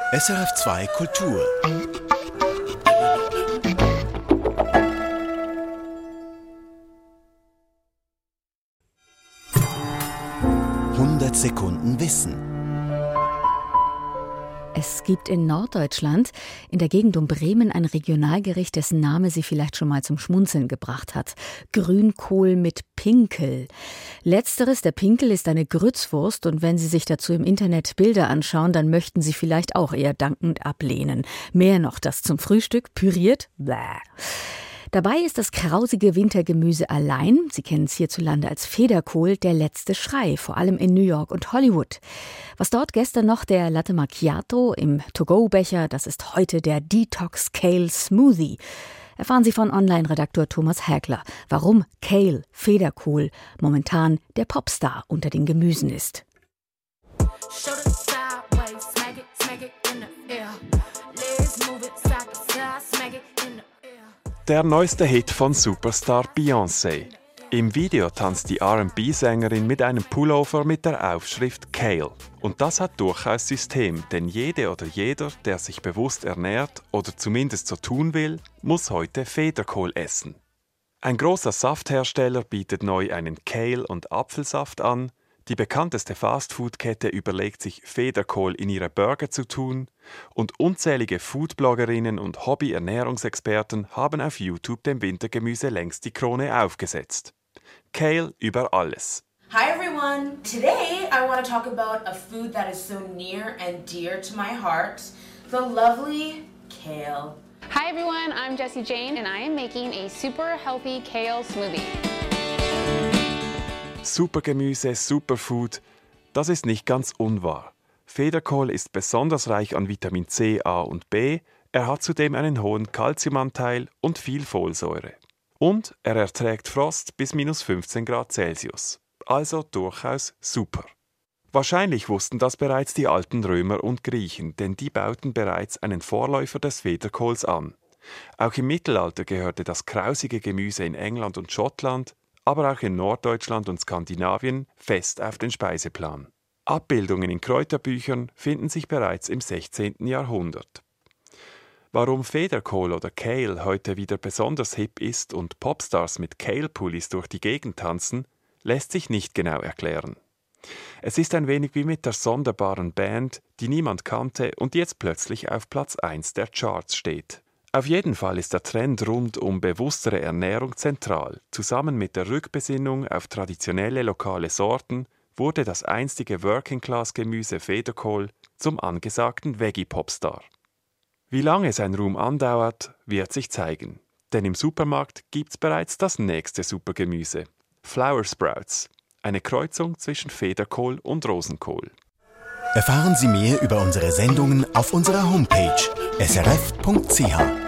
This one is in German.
SRF 2 Kultur. Sekunden Wissen. Es gibt in Norddeutschland, in der Gegend um Bremen, ein Regionalgericht, dessen Name Sie vielleicht schon mal zum Schmunzeln gebracht hat. Grünkohl mit Pinkel. Letzteres, der Pinkel, ist eine Grützwurst und wenn Sie sich dazu im Internet Bilder anschauen, dann möchten Sie vielleicht auch eher dankend ablehnen. Mehr noch, das zum Frühstück püriert? Bäh. Dabei ist das krausige Wintergemüse allein, Sie kennen es hierzulande als Federkohl, der letzte Schrei, vor allem in New York und Hollywood. Was dort gestern noch der Latte Macchiato im To-Go-Becher, das ist heute der Detox Kale Smoothie. Erfahren Sie von Online-Redakteur Thomas Häkler, warum Kale, Federkohl, momentan der Popstar unter den Gemüsen ist. Der neueste Hit von Superstar Beyoncé. Im Video tanzt die R&B-Sängerin mit einem Pullover mit der Aufschrift Kale. Und das hat durchaus System, denn jede oder jeder, der sich bewusst ernährt oder zumindest so tun will, muss heute Federkohl essen. Ein großer Safthersteller bietet neu einen Kale- und Apfelsaft an. Die bekannteste Fastfood-Kette überlegt sich, Federkohl in ihre Burger zu tun. Und unzählige Foodbloggerinnen und Hobby-Ernährungsexperten haben auf YouTube dem Wintergemüse längst die Krone aufgesetzt. Kale über alles. Hi everyone! Today I want to talk about a food that is so near and dear to my heart, the lovely kale. Hi everyone, I'm Jessie Jane and I am making a super healthy kale smoothie. Supergemüse, Superfood, das ist nicht ganz unwahr. Federkohl ist besonders reich an Vitamin C, A und B, er hat zudem einen hohen Calciumanteil und viel Folsäure. Und er erträgt Frost bis minus 15 Grad Celsius. Also durchaus super. Wahrscheinlich wussten das bereits die alten Römer und Griechen, denn die bauten bereits einen Vorläufer des Federkohls an. Auch im Mittelalter gehörte das krausige Gemüse in England und Schottland, aber auch in Norddeutschland und Skandinavien fest auf den Speiseplan. Abbildungen in Kräuterbüchern finden sich bereits im 16. Jahrhundert. Warum Federkohl oder Kale heute wieder besonders hip ist und Popstars mit Kale-Pullis durch die Gegend tanzen, lässt sich nicht genau erklären. Es ist ein wenig wie mit der sonderbaren Band, die niemand kannte und jetzt plötzlich auf Platz 1 der Charts steht. Auf jeden Fall ist der Trend rund um bewusstere Ernährung zentral. Zusammen mit der Rückbesinnung auf traditionelle lokale Sorten wurde das einstige Working-Class-Gemüse Federkohl zum angesagten Veggie-Popstar. Wie lange sein Ruhm andauert, wird sich zeigen. Denn im Supermarkt gibt's bereits das nächste Supergemüse. Flower Sprouts, eine Kreuzung zwischen Federkohl und Rosenkohl. Erfahren Sie mehr über unsere Sendungen auf unserer Homepage srf.ch.